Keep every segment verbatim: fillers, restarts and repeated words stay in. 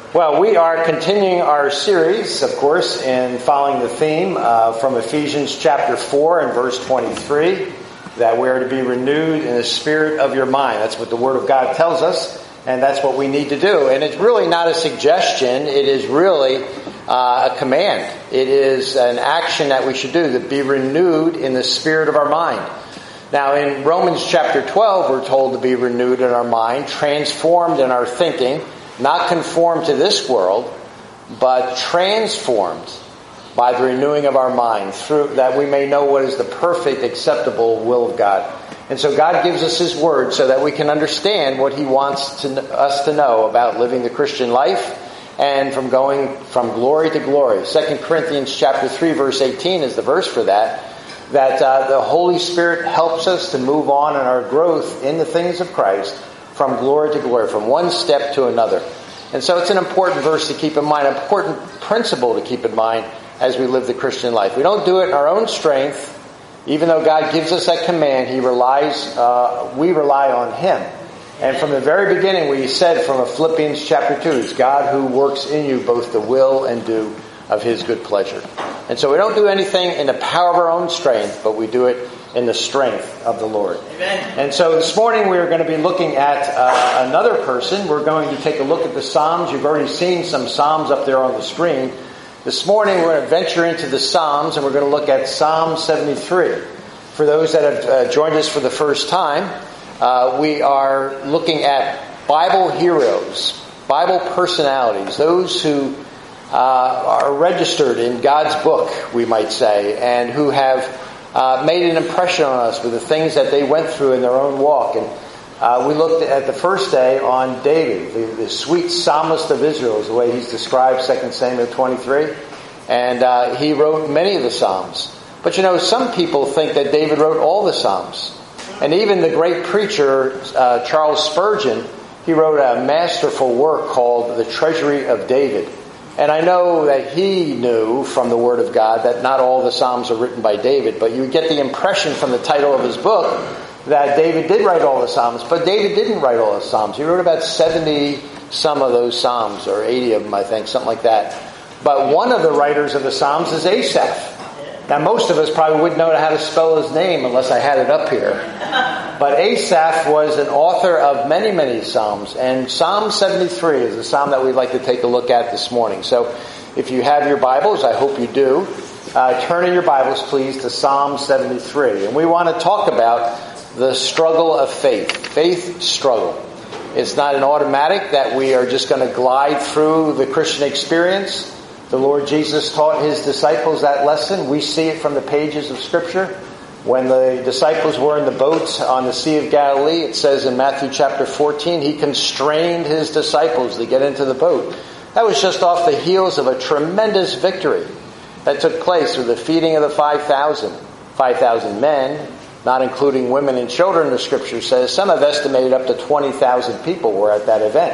Well, we are continuing our series, of course, in following the theme uh, from Ephesians chapter four and verse twenty-three, that we are to be renewed in the spirit of your mind. That's what the Word of God tells us, and that's what we need to do. And it's really not a suggestion, it is really uh, a command. It is an action that we should do, to be renewed in the spirit of our mind. Now, in Romans chapter twelve, we're told to be renewed in our mind, transformed in our thinking, not conformed to this world, but transformed by the renewing of our mind, through that we may know what is the perfect, acceptable will of God. And so God gives us His Word so that we can understand what He wants to, us to know about living the Christian life and from going from glory to glory. Second Corinthians chapter three, verse eighteen is the verse for that, that uh, the Holy Spirit helps us to move on in our growth in the things of Christ, from glory to glory, from one step to another. And so it's an important verse to keep in mind, an important principle to keep in mind as we live the Christian life. We don't do it in our own strength. Even though God gives us that command, He relies, uh, we rely on Him. And from the very beginning, we said from Philippians chapter two, it's God who works in you both the will and do of His good pleasure. And so we don't do anything in the power of our own strength, but we do it in the strength of the Lord. Amen. And so this morning we are going to be looking at uh, another person. We're going to take a look at the Psalms. You've already seen some Psalms up there on the screen. This morning we're going to venture into the Psalms, and we're going to look at Psalm seventy-three. For those that have uh, joined us for the first time, uh, we are looking at Bible heroes, Bible personalities, those who uh, are registered in God's book, we might say, and who have Uh, made an impression on us with the things that they went through in their own walk. And uh, we looked at the first day on David, the, the sweet psalmist of Israel is the way he's described, Second Samuel twenty-three. And uh, he wrote many of the Psalms. But you know, some people think that David wrote all the Psalms. And even the great preacher, uh, Charles Spurgeon, he wrote a masterful work called The Treasury of David. And I know that he knew from the Word of God that not all the Psalms are written by David, but you get the impression from the title of his book that David did write all the Psalms, but David didn't write all the Psalms. He wrote about seventy some of those Psalms, or eighty of them, I think, something like that. But one of the writers of the Psalms is Asaph. Now, most of us probably wouldn't know how to spell his name unless I had it up here. But Asaph was an author of many, many Psalms. And Psalm seventy-three is a Psalm that we'd like to take a look at this morning. So if you have your Bibles, I hope you do, uh, turn in your Bibles, please, to Psalm seventy-three. And we want to talk about the struggle of faith. Faith struggle. It's not an automatic that we are just going to glide through the Christian experience. The Lord Jesus taught His disciples that lesson. We see it from the pages of Scripture. When the disciples were in the boat on the Sea of Galilee, it says in Matthew chapter fourteen, He constrained His disciples to get into the boat. That was just off the heels of a tremendous victory that took place with the feeding of the five thousand. five thousand men, not including women and children, the Scripture says. Some have estimated up to twenty thousand people were at that event.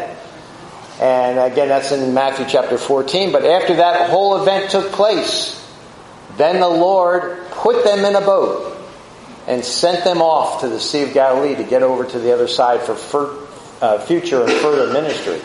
And again, that's in Matthew chapter fourteen. But after that whole event took place, then the Lord put them in a boat and sent them off to the Sea of Galilee to get over to the other side for fur, uh, future and further ministry.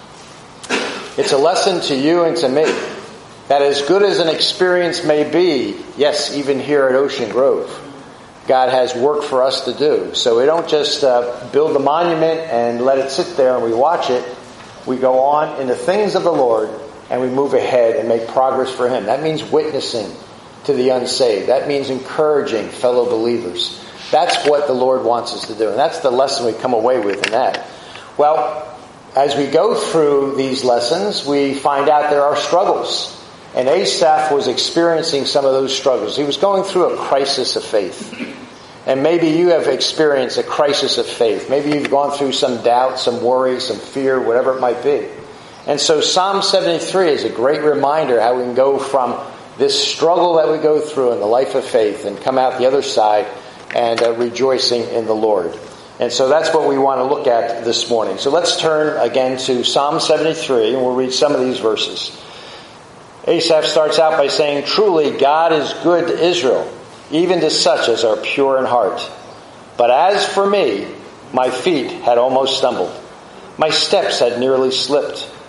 It's a lesson to you and to me that as good as an experience may be, yes, even here at Ocean Grove, God has work for us to do. So we don't just uh, build a monument and let it sit there and we watch it. We go on in the things of the Lord and we move ahead and make progress for Him. That means witnessing to the unsaved. That means encouraging fellow believers. That's what the Lord wants us to do. And that's the lesson we come away with in that. Well, as we go through these lessons, we find out there are struggles. And Asaph was experiencing some of those struggles. He was going through a crisis of faith. And maybe you have experienced a crisis of faith. Maybe you've gone through some doubt, some worry, some fear, whatever it might be. And so Psalm seventy-three is a great reminder how we can go from this struggle that we go through in the life of faith and come out the other side and uh, rejoicing in the Lord. And so that's what we want to look at this morning. So let's turn again to Psalm seventy-three and we'll read some of these verses. Asaph starts out by saying, "Truly God is good to Israel, even to such as are pure in heart. But as for me, my feet had almost stumbled. My steps had nearly slipped.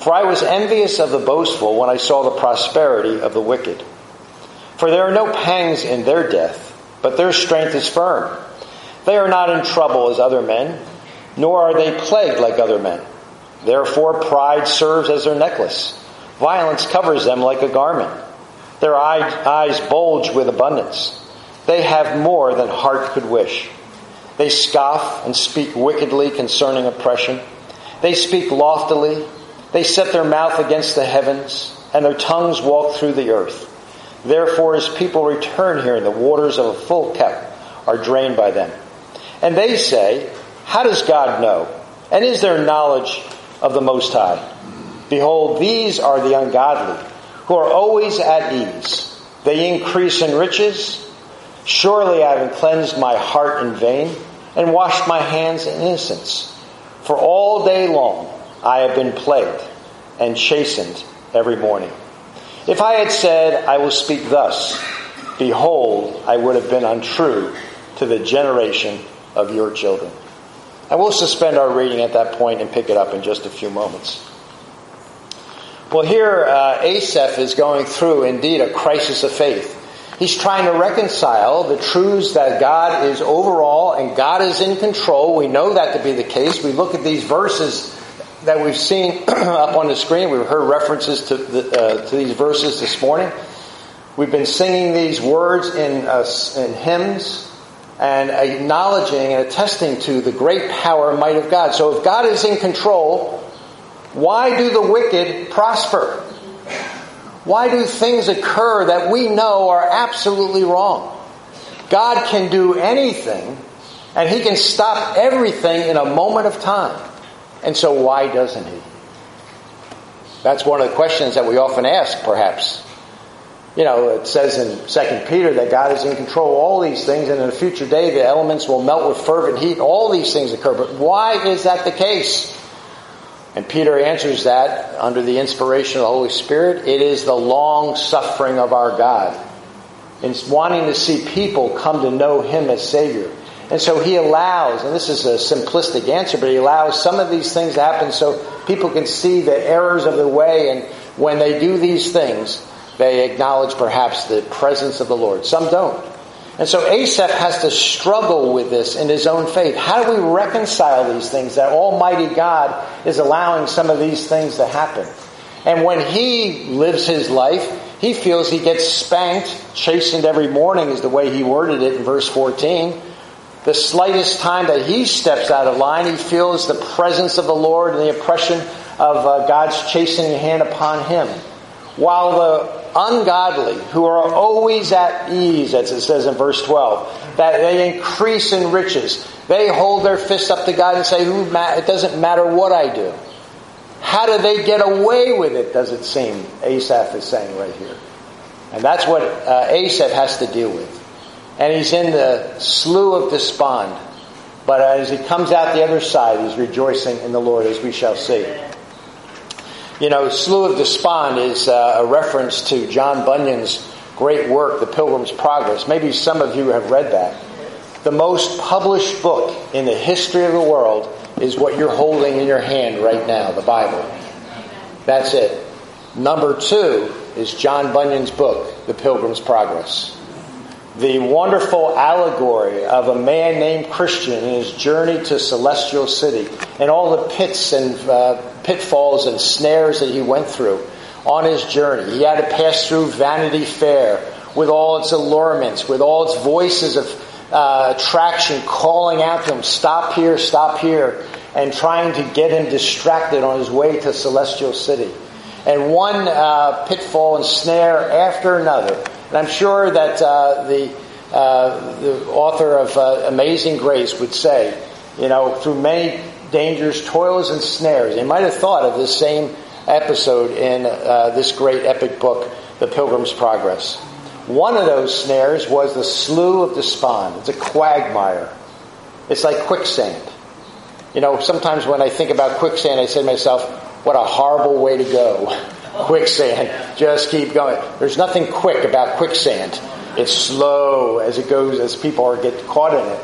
For I was envious of the boastful when I saw the prosperity of the wicked. For there are no pangs in their death, but their strength is firm. They are not in trouble as other men, nor are they plagued like other men. Therefore pride serves as their necklace. Violence covers them like a garment. Their eyes bulge with abundance. They have more than heart could wish. They scoff and speak wickedly concerning oppression. They speak loftily. They set their mouth against the heavens, and their tongues walk through the earth. Therefore as people return here, the waters of a full cup are drained by them. And they say, how does God know? And is there knowledge of the Most High? Behold, these are the ungodly, who are always at ease. They increase in riches. Surely I have cleansed my heart in vain, and washed my hands in innocence. For all day long I have been plagued, and chastened every morning. If I had said, I will speak thus, behold, I would have been untrue to the generation of your children. I will suspend our reading at that point and pick it up in just a few moments. Well, here uh, Asaph is going through, indeed, a crisis of faith. He's trying to reconcile the truths that God is overall and God is in control. We know that to be the case. We look at these verses that we've seen up on the screen. We've heard references to, the, uh, to these verses this morning. We've been singing these words in, uh, in hymns and acknowledging and attesting to the great power and might of God. So if God is in control, why do the wicked prosper? Why do things occur that we know are absolutely wrong? God can do anything, and He can stop everything in a moment of time. And so why doesn't He? That's one of the questions that we often ask, perhaps. You know, it says in Second Peter that God is in control of all these things, and in a future day the elements will melt with fervent heat. All these things occur. But why is that the case? And Peter answers that under the inspiration of the Holy Spirit. It is the long suffering of our God, in wanting to see people come to know Him as Savior. And so He allows, and this is a simplistic answer, but He allows some of these things to happen so people can see the errors of their way, and when they do these things, they acknowledge perhaps the presence of the Lord. Some don't. And so Asaph has to struggle with this in his own faith. How do we reconcile these things, that Almighty God is allowing some of these things to happen? And when he lives his life, he feels he gets spanked, chastened every morning is the way he worded it in verse fourteen. The slightest time that he steps out of line, he feels the presence of the Lord and the oppression of uh, God's chastening hand upon him. While the ungodly, who are always at ease, as it says in verse twelve, that they increase in riches, they hold their fists up to God and say, "Who ma- it doesn't matter what I do." How do they get away with it, does it seem, Asaph is saying right here. And that's what uh, Asaph has to deal with. And he's in the slough of despond. But as he comes out the other side, he's rejoicing in the Lord, as we shall see. You know, Slough of Despond is uh, a reference to John Bunyan's great work, The Pilgrim's Progress. Maybe some of you have read that. The most published book in the history of the world is what you're holding in your hand right now, the Bible. That's it. Number two is John Bunyan's book, The Pilgrim's Progress. The wonderful allegory of a man named Christian in his journey to Celestial City, and all the pits and uh, pitfalls and snares that he went through on his journey. He had to pass through Vanity Fair with all its allurements, with all its voices of uh, attraction calling out to him, "Stop here, stop here," and trying to get him distracted on his way to Celestial City. And one uh, pitfall and snare after another. And I'm sure that uh, the uh, the author of uh, Amazing Grace would say, you know, through many dangers, toils, and snares. They might have thought of this same episode in uh, this great epic book, The Pilgrim's Progress. One of those snares was the Slough of Despond. It's a quagmire. It's like quicksand. You know, sometimes when I think about quicksand, I say to myself, what a horrible way to go. Quicksand. Just keep going. There's nothing quick about quicksand. It's slow as it goes, as people are get caught in it.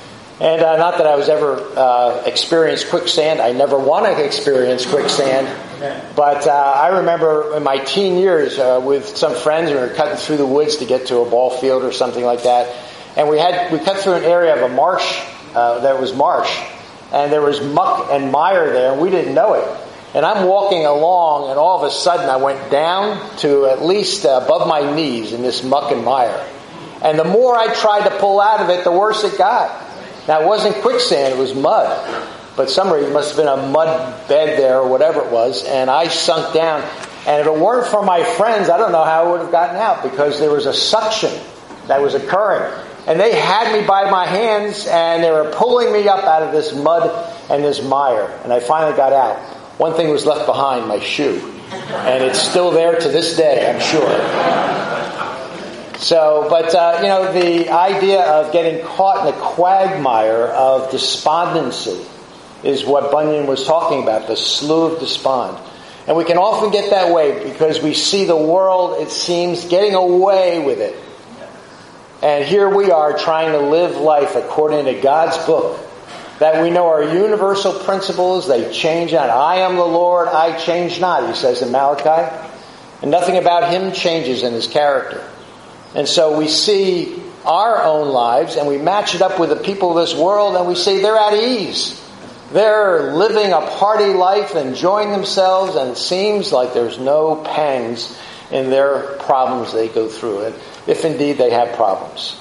And uh, not that I was ever uh, experienced quicksand. I never want to experience quicksand. But uh, I remember in my teen years uh, with some friends, we were cutting through the woods to get to a ball field or something like that. And we had we cut through an area of a marsh uh, that was marsh. And there was muck and mire there, and we didn't know it. And I'm walking along, and all of a sudden I went down to at least uh, above my knees in this muck and mire. And the more I tried to pull out of it, the worse it got. Now, it wasn't quicksand, it was mud. But some reason, it must have been a mud bed there or whatever it was. And I sunk down. And if it weren't for my friends, I don't know how I would have gotten out, because there was a suction that was occurring. And they had me by my hands, and they were pulling me up out of this mud and this mire. And I finally got out. One thing was left behind, my shoe. And it's still there to this day, I'm sure. So, but, uh, you know, the idea of getting caught in the quagmire of despondency is what Bunyan was talking about, the slough of despond. And we can often get that way because we see the world, it seems, getting away with it. And here we are trying to live life according to God's book, that we know are universal principles. They change not. I am the Lord, I change not, he says in Malachi. And nothing about him changes in his character. And so we see our own lives and we match it up with the people of this world, and we see they're at ease. They're living a party life, enjoying themselves, and it seems like there's no pangs in their problems they go through, and if indeed they have problems.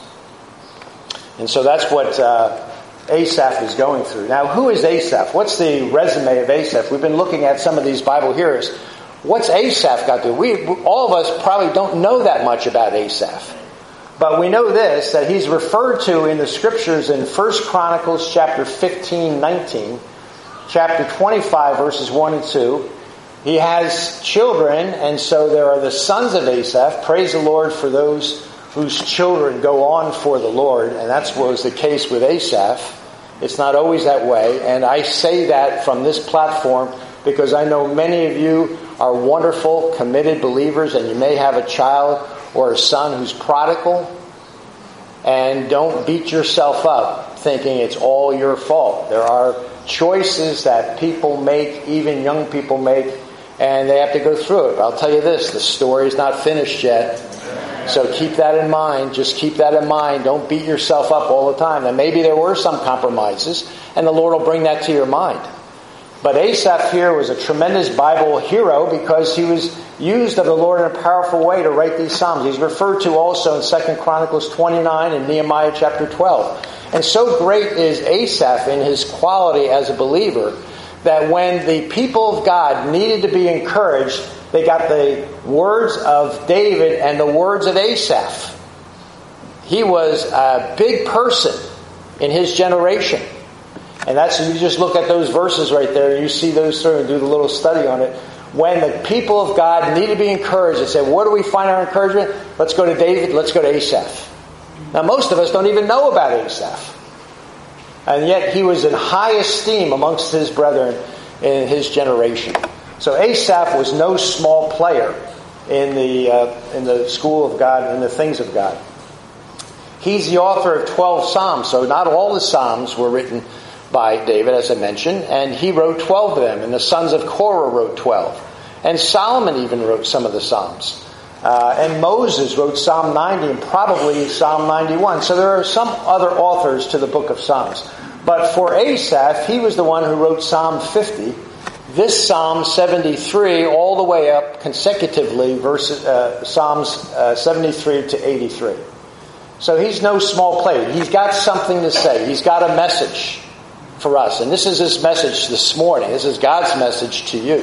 And so that's what uh, Asaph is going through. Now, who is Asaph? What's the resume of Asaph? We've been looking at some of these Bible hearers. What's Asaph got to do? We, all of us probably don't know that much about Asaph. But we know this, that he's referred to in the scriptures in First Chronicles chapter fifteen, nineteen, chapter twenty-five, verses one and two. He has children, and so there are the sons of Asaph. Praise the Lord for those whose children go on for the Lord. And that's what was the case with Asaph. It's not always that way. And I say that from this platform because I know many of you are wonderful, committed believers, and you may have a child or a son who's prodigal. And don't beat yourself up thinking it's all your fault. There are choices that people make, even young people make, and they have to go through it. But I'll tell you this, the story's not finished yet. So keep that in mind. Just keep that in mind. Don't beat yourself up all the time. And maybe there were some compromises, and the Lord will bring that to your mind. But Asaph here was a tremendous Bible hero because he was used of the Lord in a powerful way to write these Psalms. He's referred to also in Second Chronicles twenty-nine and Nehemiah chapter twelve. And so great is Asaph in his quality as a believer that when the people of God needed to be encouraged, they got the words of David and the words of Asaph. He was a big person in his generation. And that's, you just look at those verses right there, and you see those through and do the little study on it. When the people of God need to be encouraged, they say, where do we find our encouragement? Let's go to David, let's go to Asaph. Now, most of us don't even know about Asaph. And yet, he was in high esteem amongst his brethren in his generation. So Asaph was no small player in the uh, in the school of God, in the things of God. He's the author of twelve Psalms, so not all the Psalms were written by David, as I mentioned, and he wrote twelve of them, and the sons of Korah wrote twelve. And Solomon even wrote some of the Psalms. Uh, and Moses wrote Psalm ninety and probably Psalm ninety-one. So there are some other authors to the book of Psalms. But for Asaph, he was the one who wrote Psalm fifty. This Psalm seventy-three, all the way up consecutively, verses, uh, Psalms uh, seventy-three to eighty-three. So he's no small player. He's got something to say. He's got a message for us. And this is his message this morning. This is God's message to you.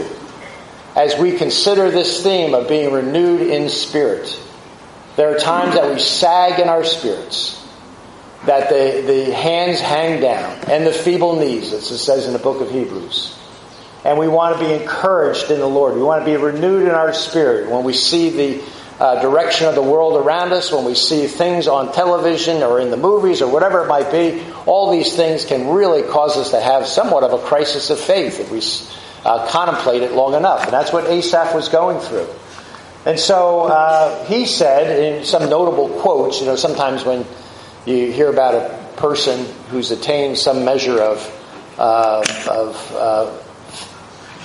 As we consider this theme of being renewed in spirit, there are times that we sag in our spirits, that the, the hands hang down, and the feeble knees, as it says in the book of Hebrews. And we want to be encouraged in the Lord. We want to be renewed in our spirit when we see the uh, direction of the world around us, when we see things on television or in the movies or whatever it might be. All these things can really cause us to have somewhat of a crisis of faith if we uh, contemplate it long enough. And that's what Asaph was going through. And so uh, he said in some notable quotes, you know, sometimes when you hear about a person who's attained some measure of, uh, of uh,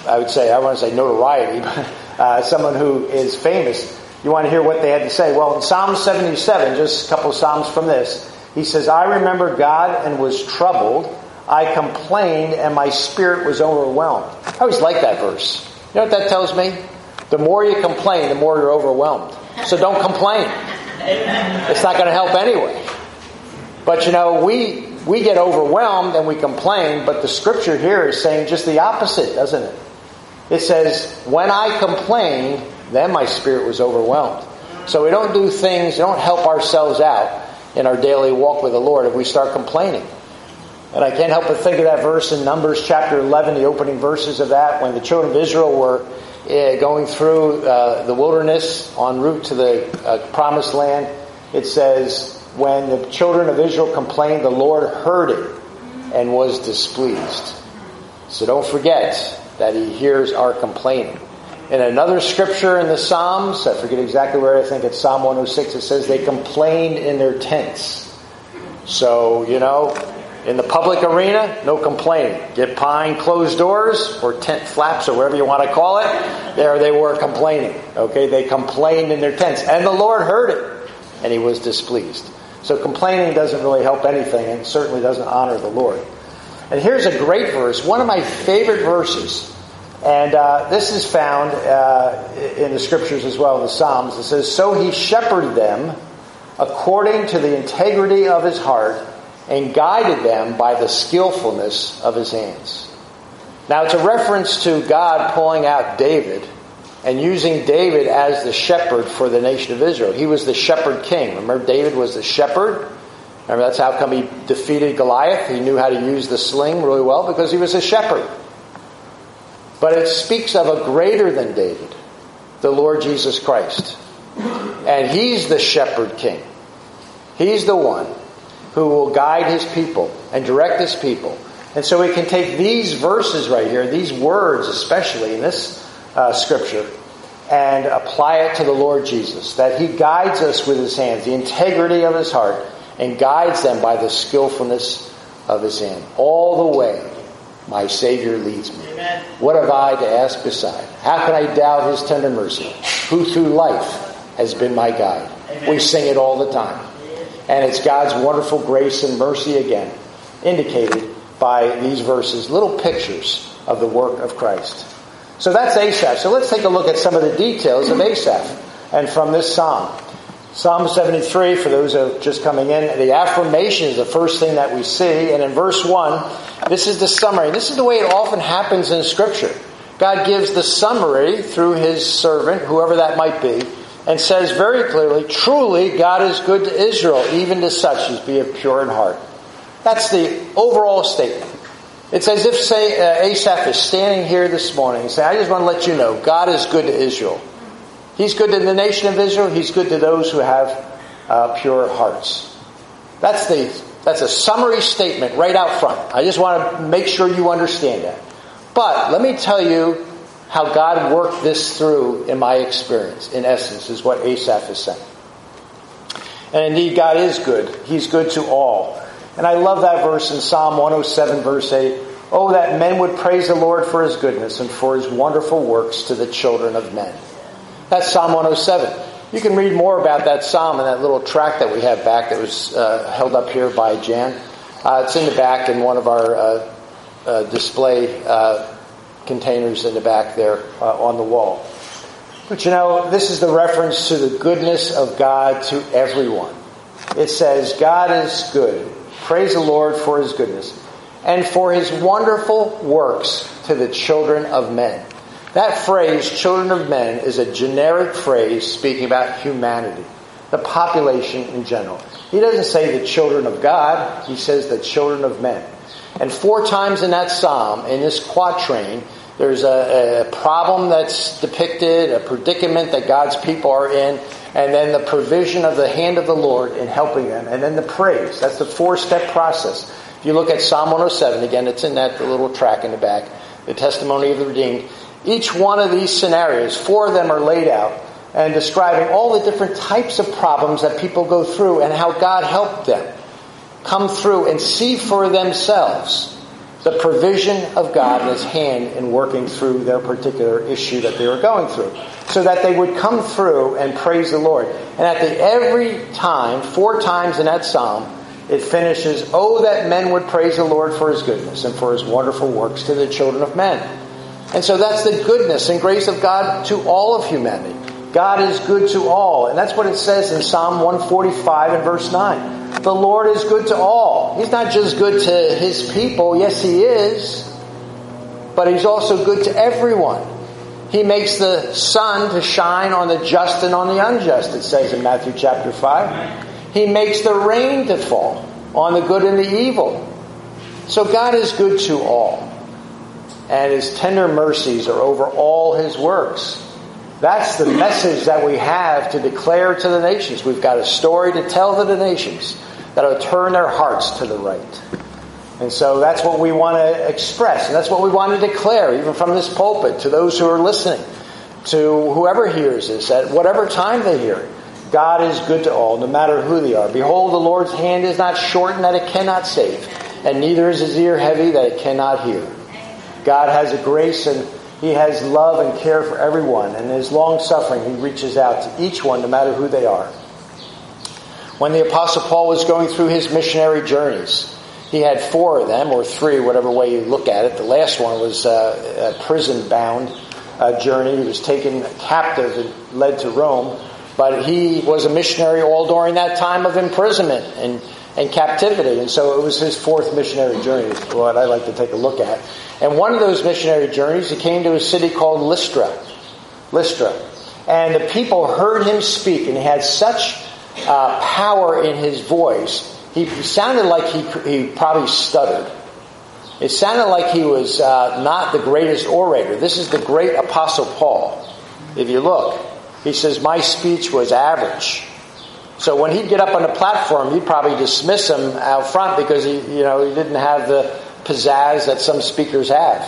I would say, I want to say notoriety, but uh, someone who is famous. You want to hear what they had to say? Well, in Psalm seventy-seven, just a couple of Psalms from this, he says, I remembered God and was troubled. I complained and my spirit was overwhelmed. I always like that verse. You know what that tells me? The more you complain, the more you're overwhelmed. So don't complain. It's not going to help anyway. But you know, we we get overwhelmed and we complain, but the scripture here is saying just the opposite, doesn't it? It says, when I complained, then my spirit was overwhelmed. So we don't do things, we don't help ourselves out in our daily walk with the Lord if we start complaining. And I can't help but think of that verse in Numbers chapter eleven, the opening verses of that, when the children of Israel were uh, going through uh, the wilderness en route to the uh, promised land. It says, when the children of Israel complained, the Lord heard it and was displeased. So don't forget that He hears our complaining. In another scripture in the Psalms, I forget exactly where, I think it's Psalm one oh six, it says they complained in their tents. So, you know, in the public arena, no complaining. Get behind closed doors or tent flaps or whatever you want to call it. There they were complaining. Okay, they complained in their tents. And the Lord heard it and He was displeased. So complaining doesn't really help anything and certainly doesn't honor the Lord. And here's a great verse, one of my favorite verses. And uh, this is found uh, in the scriptures as well, in the Psalms. It says, so He shepherded them according to the integrity of His heart and guided them by the skillfulness of His hands. Now it's a reference to God pulling out David and using David as the shepherd for the nation of Israel. He was the shepherd king. Remember, David was the shepherd. Remember, that's how come he defeated Goliath. He knew how to use the sling really well because he was a shepherd. But it speaks of a greater than David, the Lord Jesus Christ. And He's the shepherd king. He's the one who will guide His people and direct His people. And so we can take these verses right here, these words especially in this uh, scripture, and apply it to the Lord Jesus. That He guides us with His hands, the integrity of His heart, and guides them by the skillfulness of His hand. All the way my Savior leads me. Amen. What have I to ask beside? How can I doubt His tender mercy? Who through life has been my guide? Amen. We sing it all the time. And it's God's wonderful grace and mercy again, indicated by these verses, little pictures of the work of Christ. So that's Asaph. So let's take a look at some of the details of Asaph and from this psalm. Psalm seventy-three, for those who are just coming in, the affirmation is the first thing that we see. And in verse one, this is the summary. This is the way it often happens in Scripture. God gives the summary through His servant, whoever that might be, and says very clearly, truly God is good to Israel, even to such as be of pure in heart. That's the overall statement. It's as if, say, uh, Asaph is standing here this morning and saying, I just want to let you know, God is good to Israel. He's good to the nation of Israel. He's good to those who have uh, pure hearts. That's the that's a summary statement right out front. I just want to make sure you understand that. But let me tell you how God worked this through in my experience, in essence, is what Asaph is saying. And indeed, God is good. He's good to all. And I love that verse in Psalm one oh seven, verse eight. Oh, that men would praise the Lord for His goodness and for His wonderful works to the children of men. That's Psalm one oh seven. You can read more about that psalm in that little tract that we have back that was uh, held up here by Jan. Uh, it's in the back in one of our uh, uh, display uh, containers in the back there uh, on the wall. But you know, this is the reference to the goodness of God to everyone. It says, God is good. Praise the Lord for His goodness. And for His wonderful works to the children of men. That phrase, children of men, is a generic phrase speaking about humanity, the population in general. He doesn't say the children of God, he says the children of men. And four times in that psalm, in this quatrain, there's a, a problem that's depicted, a predicament that God's people are in, and then the provision of the hand of the Lord in helping them, and then the praise. That's the four-step process. If you look at Psalm one oh seven, again, it's in that little track in the back, the testimony of the redeemed. Each one of these scenarios, four of them are laid out and describing all the different types of problems that people go through and how God helped them come through and see for themselves the provision of God and His hand in working through their particular issue that they were going through, so that they would come through and praise the Lord. And at the every time, four times in that psalm, it finishes, "Oh, that men would praise the Lord for His goodness and for His wonderful works to the children of men." And so that's the goodness and grace of God to all of humanity. God is good to all. And that's what it says in Psalm one forty-five and verse nine. The Lord is good to all. He's not just good to His people. Yes, He is. But He's also good to everyone. He makes the sun to shine on the just and on the unjust, it says in Matthew chapter five. He makes the rain to fall on the good and the evil. So God is good to all. And His tender mercies are over all His works. That's the message that we have to declare to the nations. We've got a story to tell to the nations that will turn their hearts to the right. And so that's what we want to express. And that's what we want to declare, even from this pulpit, to those who are listening, to whoever hears this, at whatever time they hear it. God is good to all, no matter who they are. Behold, the Lord's hand is not shortened that it cannot save, and neither is His ear heavy that it cannot hear. God has a grace and He has love and care for everyone, and in His long-suffering He reaches out to each one, no matter who they are. When the Apostle Paul was going through his missionary journeys, he had four of them, or three, whatever way you look at it. The last one was uh, a prison-bound uh, journey. He was taken captive and led to Rome, but he was a missionary all during that time of imprisonment and, and captivity, and so it was his fourth missionary journey, is what I like to take a look at. And one of those missionary journeys, he came to a city called Lystra. Lystra. And the people heard him speak, and he had such uh, power in his voice. He, he sounded like he, he probably stuttered. It sounded like he was uh, not the greatest orator. This is the great Apostle Paul. If you look, he says, "My speech was average." So when he'd get up on the platform, you'd probably dismiss him out front because he, you know, he didn't have the pizzazz that some speakers have.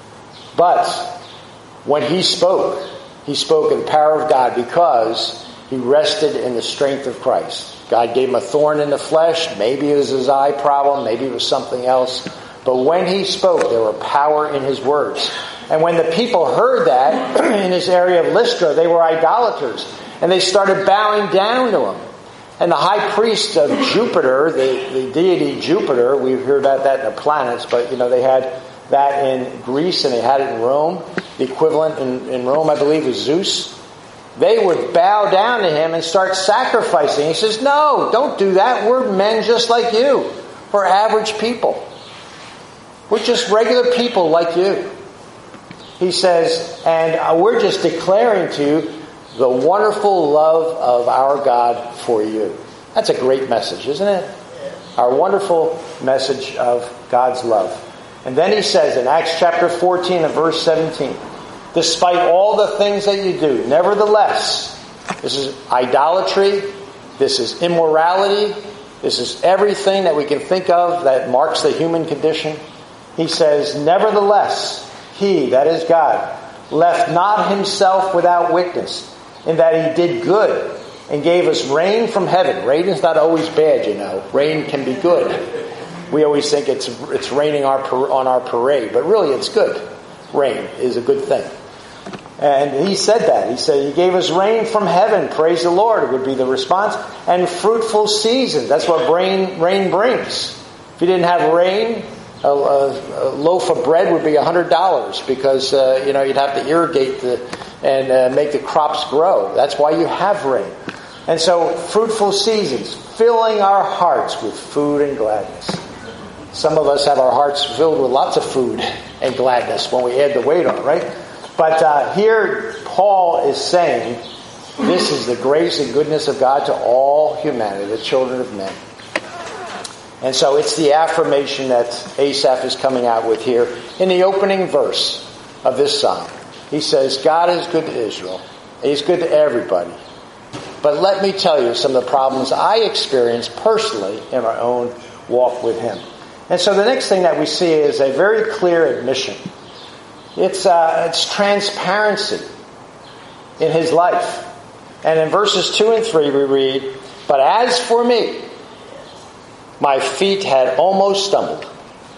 But when he spoke, he spoke in the power of God because he rested in the strength of Christ. God gave him a thorn in the flesh. Maybe it was his eye problem. Maybe it was something else. But when he spoke, there were power in his words. And when the people heard that in this area of Lystra, they were idolaters. And they started bowing down to him. And the high priest of Jupiter, the, the deity Jupiter, we've heard about that in the planets, but you know they had that in Greece and they had it in Rome. The equivalent in, in Rome, I believe, was Zeus. They would bow down to him and start sacrificing. He says, "No, don't do that. We're men just like you. We're average people. We're just regular people like you." He says, and we're just declaring to you the wonderful love of our God for you. That's a great message, isn't it? Our wonderful message of God's love. And then he says in Acts chapter fourteen and verse seventeen, "Despite all the things that you do, nevertheless," this is idolatry, this is immorality, this is everything that we can think of that marks the human condition. He says, "Nevertheless, He," that is God, "left not Himself without witness, in that He did good and gave us rain from heaven." Rain is not always bad, you know. Rain can be good. We always think it's it's raining our, on our parade, but really it's good. Rain is a good thing. And he said that. He said, He gave us rain from heaven. Praise the Lord, would be the response. And fruitful seasons. That's what rain, rain brings. If you didn't have rain, a, a, a loaf of bread would be one hundred dollars because, uh, you know, you'd have to irrigate the, and uh, make the crops grow. That's why you have rain. And so, fruitful seasons, filling our hearts with food and gladness. Some of us have our hearts filled with lots of food and gladness when we add the weight on, right? But uh, here, Paul is saying, this is the grace and goodness of God to all humanity, the children of men. And so it's the affirmation that Asaph is coming out with here in the opening verse of this psalm. He says, God is good to Israel. He's good to everybody. But let me tell you some of the problems I experienced personally in my own walk with Him. And so the next thing that we see is a very clear admission. It's uh, it's transparency in his life. And in verses two and three we read, "But as for me, my feet had almost stumbled.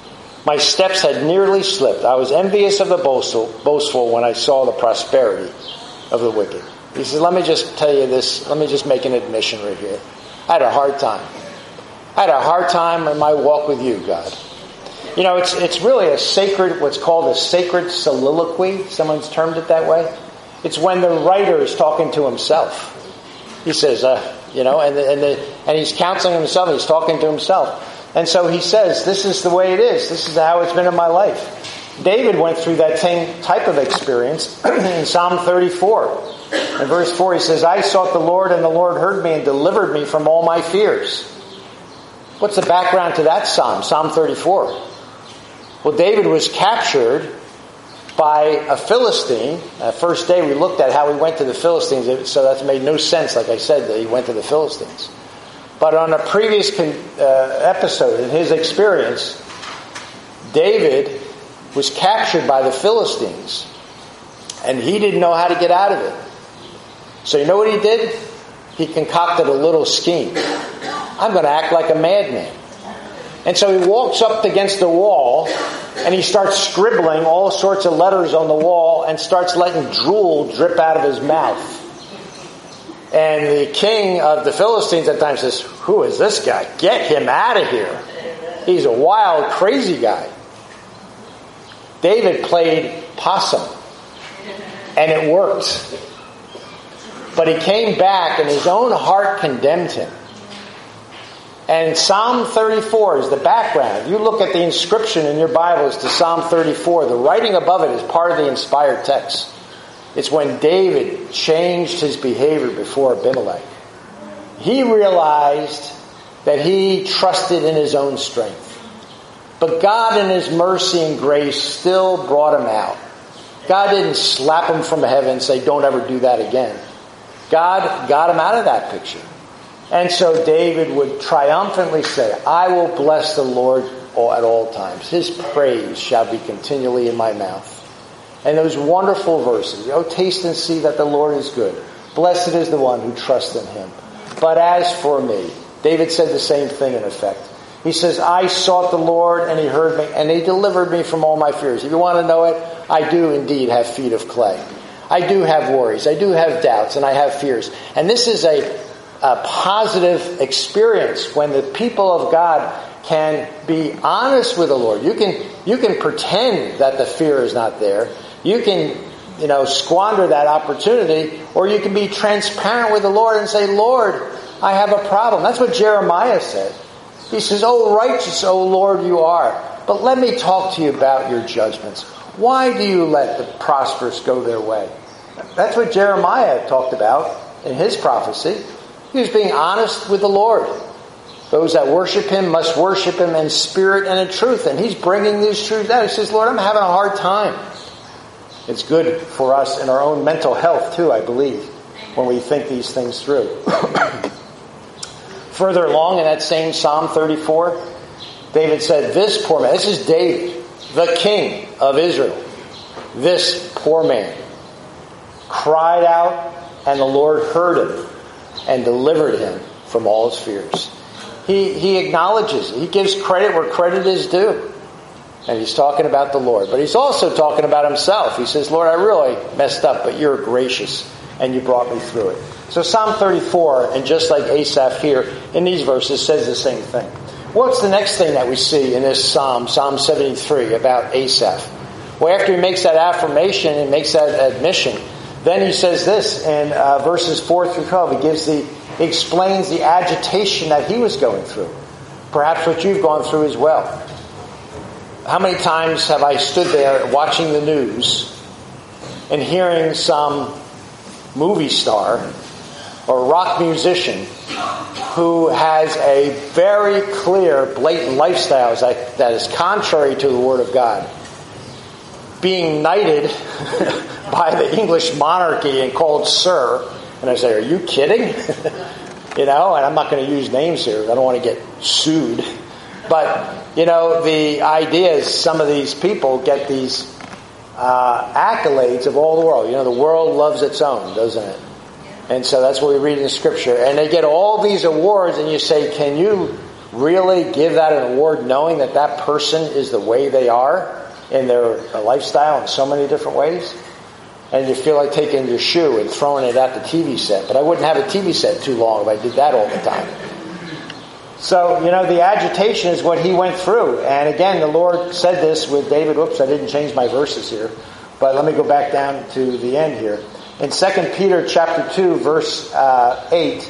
My steps had nearly slipped. I was envious of the boastful, boastful when I saw the prosperity of the wicked. He says, let me just tell you this. Let me just make an admission right here. I had a hard time. I had a hard time in my walk with you, God. You know, it's it's really a sacred, what's called a sacred soliloquy. Someone's termed it that way. It's when the writer is talking to himself. He says, uh, you know, and the, and the, and he's counseling himself. He's talking to himself. And so he says, this is the way it is. This is how it's been in my life. David went through that same type of experience in Psalm thirty-four. In verse four, he says, I sought the Lord, and the Lord heard me and delivered me from all my fears. What's the background to that psalm, Psalm thirty-four? Well, David was captured by a Philistine. Uh, first day we looked at how he went to the Philistines, so that made no sense, like I said, that he went to the Philistines. But on a previous con- uh, episode, in his experience, David was captured by the Philistines, and he didn't know how to get out of it. So you know what he did? He concocted a little scheme. I'm going to act like a madman. And so he walks up against the wall, and he starts scribbling all sorts of letters on the wall and starts letting drool drip out of his mouth. And the king of the Philistines at times says, who is this guy? Get him out of here. He's a wild, crazy guy. David played possum, and it worked. But he came back, and his own heart condemned him. And Psalm thirty-four is the background. If you look at the inscription in your Bibles to Psalm thirty-four, the writing above it is part of the inspired text. It's when David changed his behavior before Abimelech. He realized that he trusted in his own strength. But God in his mercy and grace still brought him out. God didn't slap him from heaven and say, don't ever do that again. God got him out of that picture. And so David would triumphantly say, I will bless the Lord at all times. His praise shall be continually in my mouth. And those wonderful verses, oh, taste and see that the Lord is good. Blessed is the one who trusts in him. But as for me, David said the same thing in effect. He says, I sought the Lord, and he heard me, and he delivered me from all my fears. If you want to know it, I do indeed have feet of clay. I do have worries. I do have doubts, and I have fears. And this is a, a positive experience when the people of God can be honest with the Lord. You can, you can pretend that the fear is not there. You can, you know, squander that opportunity, or you can be transparent with the Lord and say, Lord, I have a problem. That's what Jeremiah said. He says, oh, righteous, oh Lord, you are. But let me talk to you about your judgments. Why do you let the prosperous go their way? That's what Jeremiah talked about in his prophecy. He was being honest with the Lord. Those that worship him must worship him in spirit and in truth. And he's bringing these truths out. He says, Lord, I'm having a hard time. It's good for us in our own mental health, too, I believe, when we think these things through. Further along in that same Psalm thirty-four, David said, this poor man, this is David, the king of Israel. This poor man cried out, and the Lord heard him and delivered him from all his fears. He, he acknowledges, he gives credit where credit is due. And he's talking about the Lord. But he's also talking about himself. He says, Lord, I really messed up, but you're gracious, and you brought me through it. So Psalm thirty-four, and just like Asaph here in these verses, says the same thing. What's the next thing that we see in this psalm, Psalm seventy-three, about Asaph? Well, after he makes that affirmation and makes that admission, then he says this in uh, verses four through twelve. He gives the, he explains the agitation that he was going through. Perhaps what you've gone through as well. How many times have I stood there watching the news and hearing some movie star or rock musician who has a very clear, blatant lifestyle that, that is contrary to the Word of God, being knighted by the English monarchy and called Sir? And I say, are you kidding? You know, and I'm not going to use names here. I don't want to get sued. But, you know, the idea is some of these people get these uh, accolades of all the world. You know, the world loves its own, doesn't it? And so that's what we read in Scripture. And they get all these awards, and you say, can you really give that an award knowing that that person is the way they are in their lifestyle in so many different ways? And you feel like taking your shoe and throwing it at the T V set. But I wouldn't have a T V set too long if I did that all the time. So, you know, the agitation is what he went through. And again, the Lord said this with David. Whoops, I didn't change my verses here. But let me go back down to the end here. In Second Peter chapter two, verse uh, eight,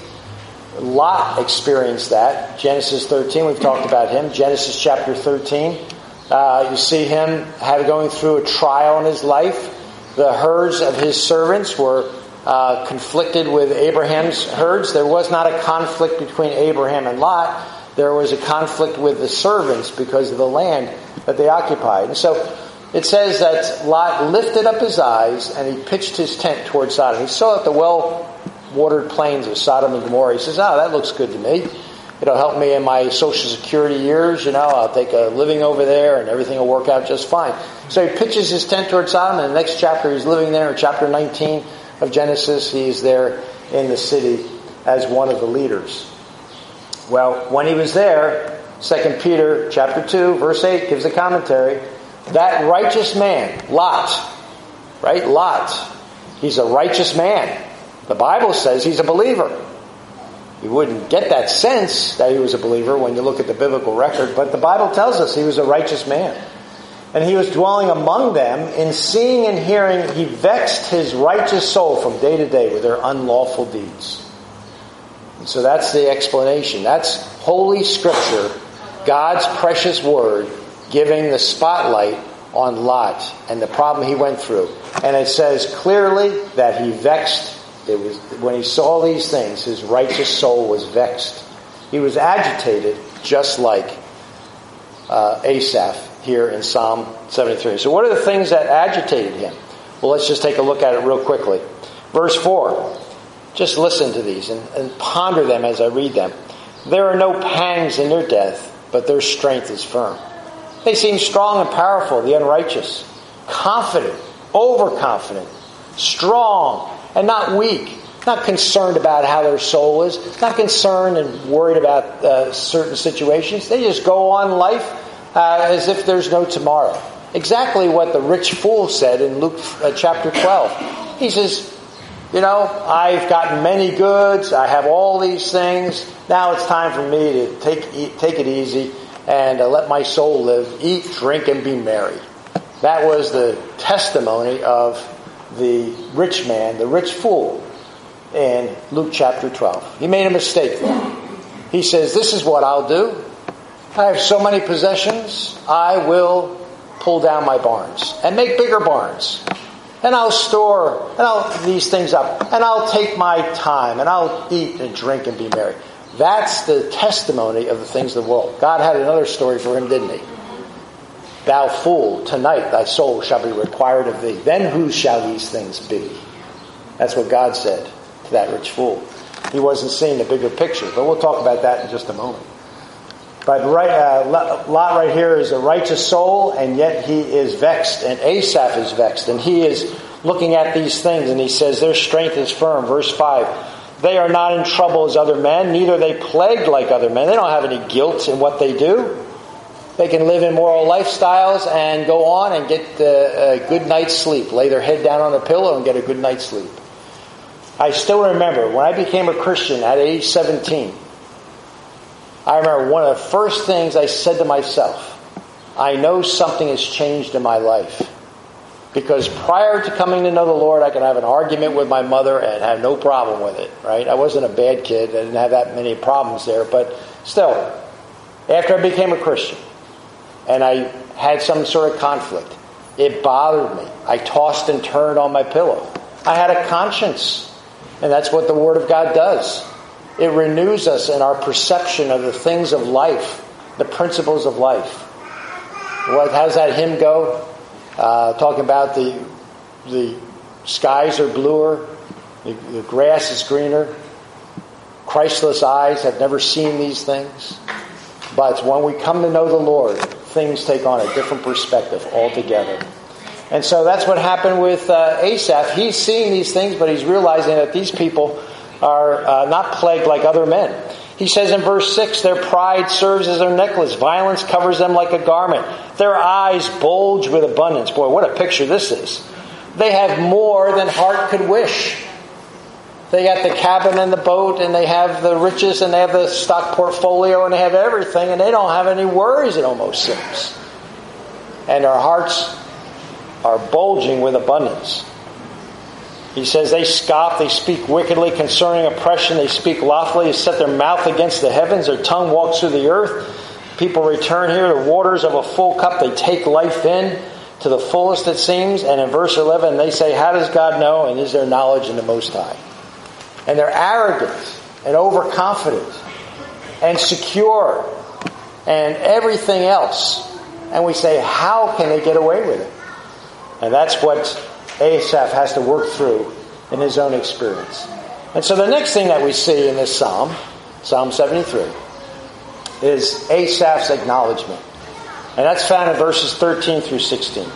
Lot experienced that. Genesis thirteen, we've talked about him. Genesis chapter thirteen, uh, you see him had going through a trial in his life. The herds of his servants were uh, conflicted with Abraham's herds. There was not a conflict between Abraham and Lot. There was a conflict with the servants because of the land that they occupied. And so it says that Lot lifted up his eyes and he pitched his tent towards Sodom. He saw the well-watered plains of Sodom and Gomorrah. He says, oh, that looks good to me. It'll help me in my Social Security years. You know, I'll take a living over there and everything will work out just fine. So he pitches his tent towards Sodom, and the next chapter he's living there. In chapter nineteen of Genesis, he's there in the city as one of the leaders. Well, when he was there, Second Peter chapter two, verse eight gives a commentary. That righteous man, Lot, right? Lot, he's a righteous man. The Bible says he's a believer. You wouldn't get that sense that he was a believer when you look at the biblical record, but the Bible tells us he was a righteous man. And he was dwelling among them. In seeing and hearing, he vexed his righteous soul from day to day with their unlawful deeds. And so that's the explanation. That's Holy Scripture, God's precious Word, giving the spotlight on Lot and the problem he went through. And it says clearly that he vexed. It was when he saw these things, his righteous soul was vexed. He was agitated, just like uh, Asaph here in Psalm seventy-three. So what are the things that agitated him? Well, let's just take a look at it real quickly. Verse four. Just listen to these and, and ponder them as I read them. There are no pangs in their death, but their strength is firm. They seem strong and powerful, the unrighteous, confident, overconfident, strong, and not weak, not concerned about how their soul is, not concerned and worried about uh, certain situations. They just go on life uh, as if there's no tomorrow. Exactly what the rich fool said in Luke uh, chapter twelve. He says, you know, I've gotten many goods, I have all these things, now it's time for me to take eat, take it easy and uh, let my soul live, eat, drink, and be merry. That was the testimony of the rich man, the rich fool, in Luke chapter twelve. He made a mistake there. He says, this is what I'll do. I have so many possessions, I will pull down my barns and make bigger barns. And I'll store and I'll these things up. And I'll take my time and I'll eat and drink and be merry. That's the testimony of the things of the world. God had another story for him, didn't he? Thou fool, tonight thy soul shall be required of thee. Then whose shall these things be? That's what God said to that rich fool. He wasn't seeing the bigger picture, but we'll talk about that in just a moment. But right, uh, Lot right here is a righteous soul, and yet he is vexed, and Asaph is vexed, and he is looking at these things, and he says their strength is firm. Verse five, they are not in trouble as other men, neither are they plagued like other men. They don't have any guilt in what they do. They can live in moral lifestyles and go on and get uh, a good night's sleep. Lay their head down on a pillow and get a good night's sleep. I still remember when I became a Christian at age seventeen, I remember one of the first things I said to myself, I know something has changed in my life. Because prior to coming to know the Lord, I could have an argument with my mother and have no problem with it, right? I wasn't a bad kid. I didn't have that many problems there. But still, after I became a Christian, and I had some sort of conflict, it bothered me. I tossed and turned on my pillow. I had a conscience. And that's what the Word of God does. It renews us in our perception of the things of life, the principles of life. What, how's that hymn go? Uh, talking about the the skies are bluer, the, the grass is greener. Christless eyes have never seen these things. But when we come to know the Lord, things take on a different perspective altogether. And so that's what happened with uh, Asaph. He's seeing these things, but he's realizing that these people are uh, not plagued like other men. He says in verse six, their pride serves as their necklace. Violence covers them like a garment. Their eyes bulge with abundance. Boy, what a picture this is. They have more than heart could wish. They got the cabin and the boat, and they have the riches, and they have the stock portfolio, and they have everything, and they don't have any worries, it almost seems. And their hearts are bulging with abundance. He says they scoff, they speak wickedly concerning oppression, they speak loftily, they set their mouth against the heavens, their tongue walks through the earth. People return here, the waters of a full cup, they take life in to the fullest it seems. And in verse eleven they say, how does God know, and is there knowledge in the Most High? And they're arrogant and overconfident and secure and everything else. And we say, how can they get away with it? And that's what Asaph has to work through in his own experience. And so the next thing that we see in this psalm, Psalm seventy-three, is Asaph's acknowledgement. And that's found in verses thirteen through sixteen.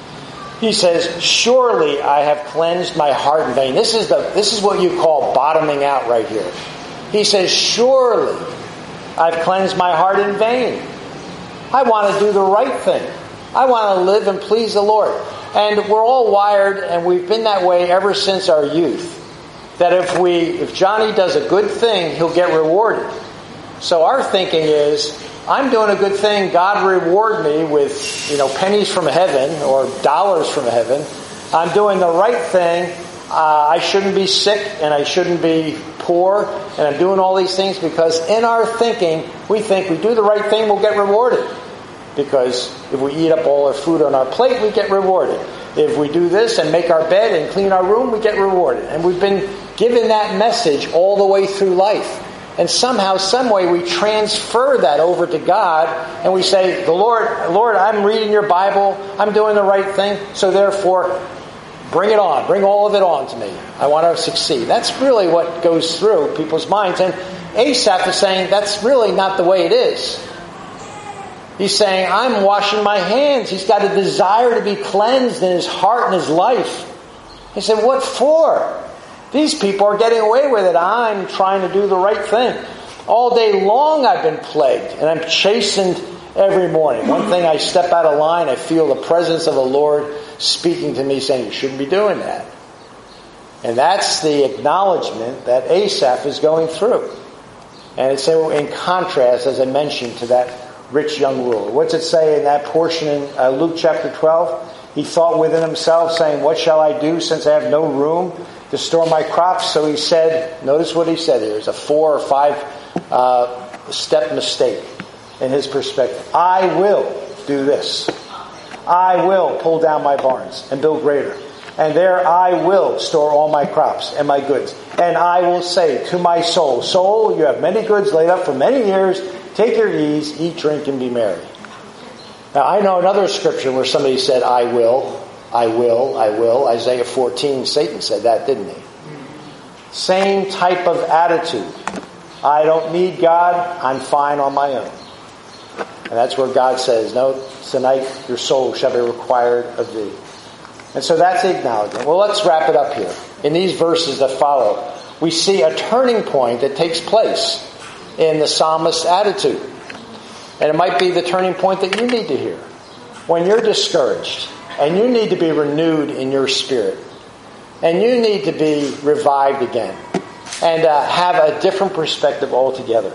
He says, surely I have cleansed my heart in vain. This is the this is what you call bottoming out right here. He says, surely I've cleansed my heart in vain. I want to do the right thing. I want to live and please the Lord. And we're all wired, and we've been that way ever since our youth. That if we, if Johnny does a good thing, he'll get rewarded. So our thinking is, I'm doing a good thing, God reward me with, you know, pennies from heaven or dollars from heaven. I'm doing the right thing. Uh, I shouldn't be sick and I shouldn't be poor. And I'm doing all these things because in our thinking, we think we do the right thing, we'll get rewarded. Because if we eat up all our food on our plate, we get rewarded. If we do this and make our bed and clean our room, we get rewarded. And we've been given that message all the way through life. And somehow, some way, we transfer that over to God, and we say, "The Lord, Lord, I'm reading your Bible. I'm doing the right thing. So therefore, bring it on. Bring all of it on to me. I want to succeed." That's really what goes through people's minds. And Asaph is saying that's really not the way it is. He's saying, I'm washing my hands. He's got a desire to be cleansed in his heart and his life. He said, what for? These people are getting away with it. I'm trying to do the right thing. All day long I've been plagued, and I'm chastened every morning. One thing, I step out of line, I feel the presence of the Lord speaking to me, saying, you shouldn't be doing that. And that's the acknowledgement that Asaph is going through. And it's in contrast, as I mentioned, to that rich young ruler. What's it say in that portion in uh, Luke chapter twelve? He thought within himself, saying, what shall I do since I have no room to store my crops? So he said, notice what he said here. It's a four or five uh, step mistake in his perspective. I will do this. I will pull down my barns and build greater. And there I will store all my crops and my goods. And I will say to my soul, soul, you have many goods laid up for many years. Take your ease, eat, drink, and be merry. Now, I know another scripture where somebody said, I will, I will, I will. Isaiah fourteen, Satan said that, didn't he? Same type of attitude. I don't need God, I'm fine on my own. And that's where God says, no, tonight your soul shall be required of thee. And so that's the acknowledgement. Well, let's wrap it up here. In these verses that follow, we see a turning point that takes place in the psalmist's attitude. And it might be the turning point that you need to hear. When you're discouraged, and you need to be renewed in your spirit, and you need to be revived again, and uh, have a different perspective altogether.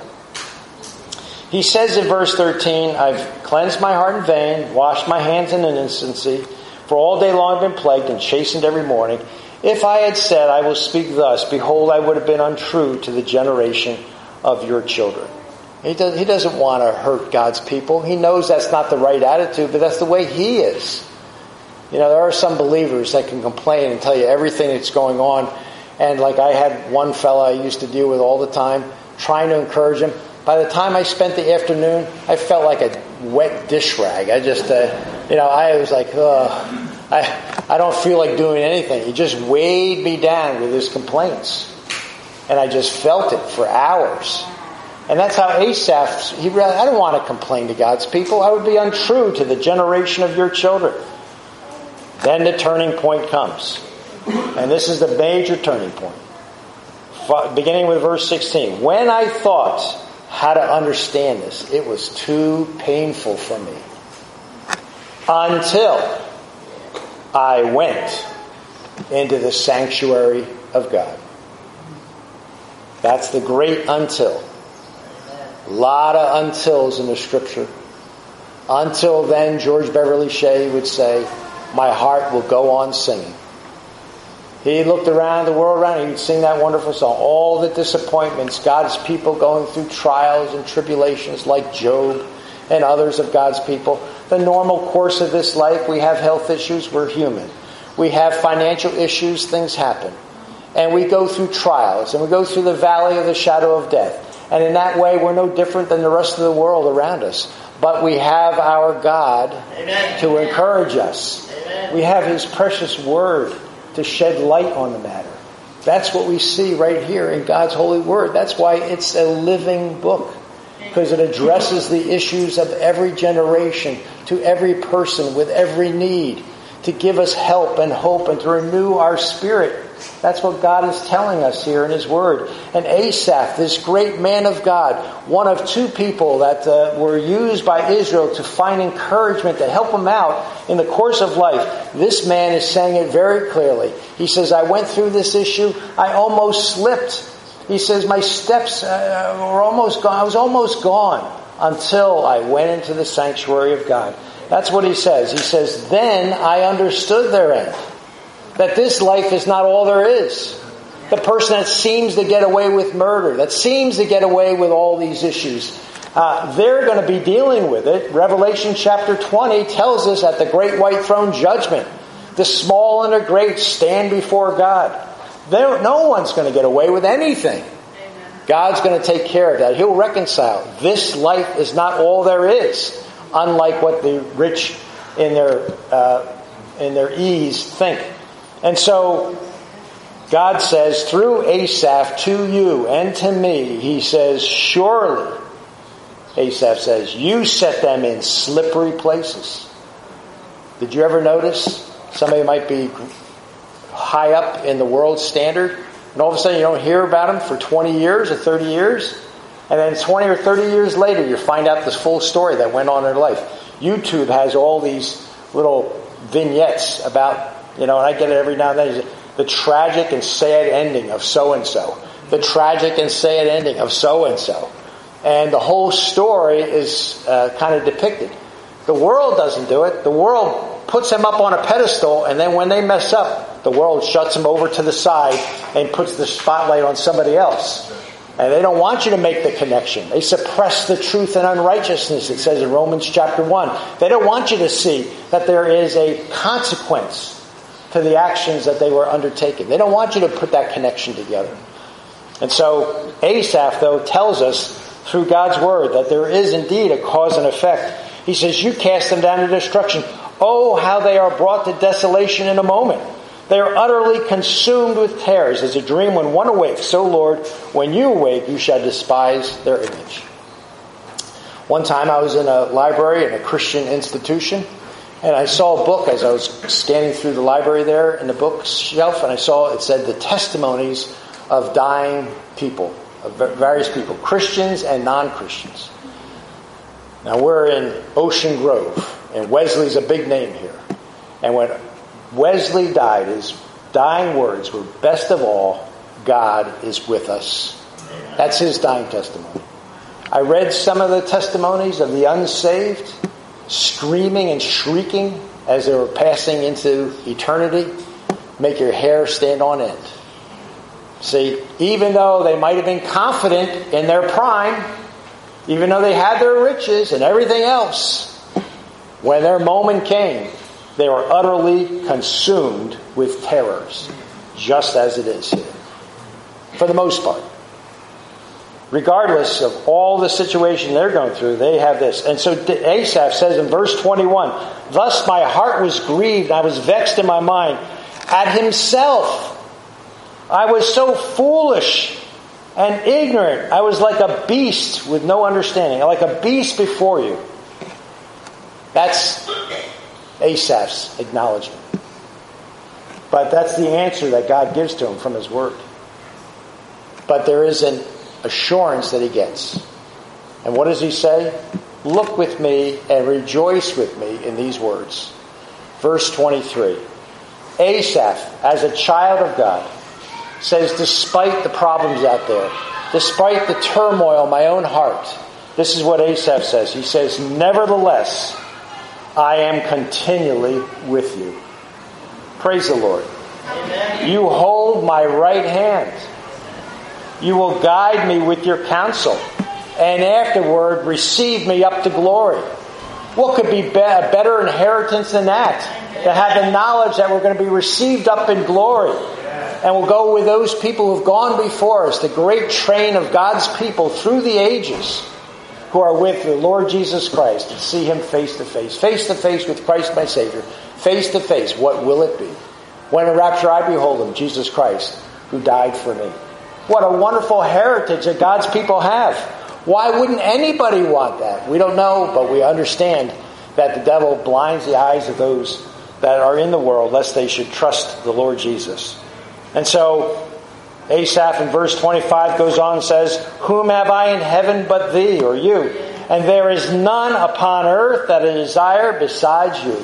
He says in verse thirteen, I've cleansed my heart in vain, washed my hands in innocency, for all day long I've been plagued and chastened every morning. If I had said, I will speak thus, behold, I would have been untrue to the generation of your children. He, does, he doesn't want to hurt God's people. He knows that's not the right attitude, but that's the way he is. You know, there are some believers that can complain and tell you everything that's going on. And like I had one fella I used to deal with all the time, trying to encourage him. By the time I spent the afternoon, I felt like a wet dish rag. I just, uh, you know, I was like, ugh, I, I don't feel like doing anything. He just weighed me down with his complaints. And I just felt it for hours. And that's how Asaph, he really, I don't want to complain to God's people. I would be untrue to the generation of your children. Then the turning point comes. And this is the major turning point. beginning with verse sixteen. When I thought how to understand this, it was too painful for me. Until I went into the sanctuary of God. That's the great until. A lot of untils in the scripture. Until then, George Beverly Shea would say, my heart will go on singing. He looked around the world around, he would sing that wonderful song. All the disappointments, God's people going through trials and tribulations like Job and others of God's people. The normal course of this life, we have health issues, we're human. We have financial issues, things happen. And we go through trials, and we go through the valley of the shadow of death. And in that way, we're no different than the rest of the world around us. But we have our God Amen. To encourage us. Amen. We have His precious Word to shed light on the matter. That's what we see right here in God's holy Word. That's why it's a living book. Because it addresses the issues of every generation, to every person with every need, to give us help and hope and to renew our spirit. That's what God is telling us here in His Word. And Asaph, this great man of God, one of two people that uh, were used by Israel to find encouragement, to help them out in the course of life. This man is saying it very clearly. He says, I went through this issue, I almost slipped. He says, my steps uh, were almost gone. I was almost gone until I went into the sanctuary of God. That's what he says. He says, then I understood their end. That this life is not all there is. The person that seems to get away with murder, that seems to get away with all these issues, uh, they're going to be dealing with it. Revelation chapter twenty tells us at the great white throne judgment, the small and the great stand before God. There, no one's going to get away with anything. Amen. God's going to take care of that. He'll reconcile. This life is not all there is, unlike what the rich in their uh, in their ease think. And so, God says through Asaph to you and to me, He says, surely, Asaph says, you set them in slippery places. Did you ever notice somebody might be high up in the world standard, and all of a sudden you don't hear about them for twenty years or thirty years, and then twenty or thirty years later you find out this full story that went on in their life. YouTube has all these little vignettes about, you know, and I get it every now and then, the tragic and sad ending of so-and-so. The tragic and sad ending of so-and-so. And the whole story is uh, kind of depicted. The world doesn't do it. The world puts them up on a pedestal, and then when they mess up, the world shuts them over to the side and puts the spotlight on somebody else. And they don't want you to make the connection. They suppress the truth and unrighteousness, it says in Romans chapter one. They don't want you to see that there is a consequence to the actions that they were undertaking. They don't want you to put that connection together. And so Asaph, though, tells us through God's Word that there is indeed a cause and effect. He says, you cast them down to destruction. Oh, how they are brought to desolation in a moment. They are utterly consumed with terrors. As a dream when one awakes, so Lord, when you awake, you shall despise their image. One time I was in a library in a Christian institution, and I saw a book as I was scanning through the library there in the bookshelf, and I saw it said the testimonies of dying people, of various people, Christians and non-Christians. Now we're in Ocean Grove, and Wesley's a big name here. And when Wesley died, his dying words were, best of all, God is with us. That's his dying testimony. I read some of the testimonies of the unsaved, screaming and shrieking as they were passing into eternity. Make your hair stand on end. See, even though they might have been confident in their prime, even though they had their riches and everything else, when their moment came, they were utterly consumed with terrors, just as it is here. For the most part. Regardless of all the situation they're going through, they have this. And so Asaph says in verse twenty-one, thus my heart was grieved, I was vexed in my mind at himself. I was so foolish and ignorant. I was like a beast with no understanding, like a beast before you. That's Asaph's acknowledgement. But that's the answer that God gives to him from His Word. But there is an assurance that he gets. And what does he say? Look with me and rejoice with me in these words. Verse twenty-three. Asaph, as a child of God, says, despite the problems out there, despite the turmoil in my own heart, this is what Asaph says. He says, nevertheless, I am continually with you. Praise the Lord. Amen. You hold my right hand. You will guide me with your counsel, and afterward receive me up to glory. What could be a better inheritance than that? To have the knowledge that we're going to be received up in glory. And we'll go with those people who've gone before us, the great train of God's people through the ages who are with the Lord Jesus Christ, and see him face to face. Face to face with Christ my Savior. Face to face. What will it be? When in rapture I behold him, Jesus Christ, who died for me. What a wonderful heritage that God's people have. Why wouldn't anybody want that? We don't know, but we understand that the devil blinds the eyes of those that are in the world, lest they should trust the Lord Jesus. And so, Asaph in verse twenty-five goes on and says, whom have I in heaven but thee, or you? And there is none upon earth that I desire besides you.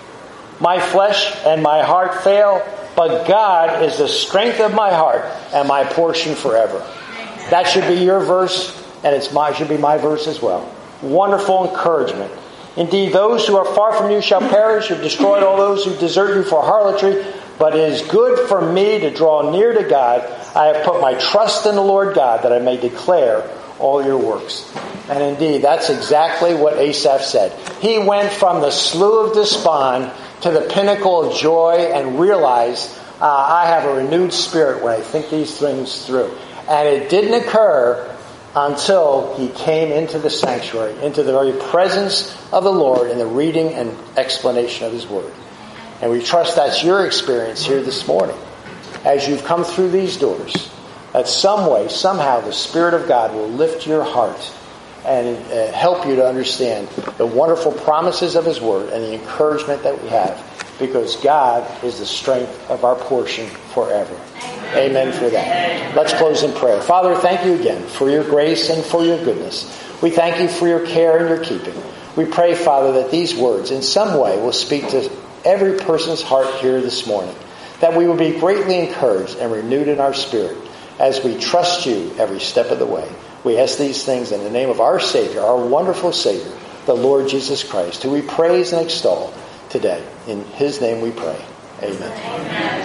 My flesh and my heart fail, but God is the strength of my heart and my portion forever. That should be your verse, and it's my should be my verse as well. Wonderful encouragement. Indeed, those who are far from you shall perish. You've destroyed all those who desert you for harlotry. But it is good for me to draw near to God. I have put my trust in the Lord God, that I may declare all your works. And indeed, that's exactly what Asaph said. He went from the slough of despond to the pinnacle of joy and realized, uh, I have a renewed spirit when I think these things through. And it didn't occur until he came into the sanctuary, into the very presence of the Lord in the reading and explanation of his word. And we trust that's your experience here this morning. As you've come through these doors, that some way, somehow, the Spirit of God will lift your heart and uh, help you to understand the wonderful promises of his word and the encouragement that we have. Because God is the strength of our portion forever. Amen for that. Let's close in prayer. Father, thank you again for your grace and for your goodness. We thank you for your care and your keeping. We pray, Father, that these words in some way will speak to every person's heart here this morning, that we will be greatly encouraged and renewed in our spirit as we trust you every step of the way. We ask these things in the name of our Savior, our wonderful Savior, the Lord Jesus Christ, who we praise and extol today. In his name we pray. Amen. Amen.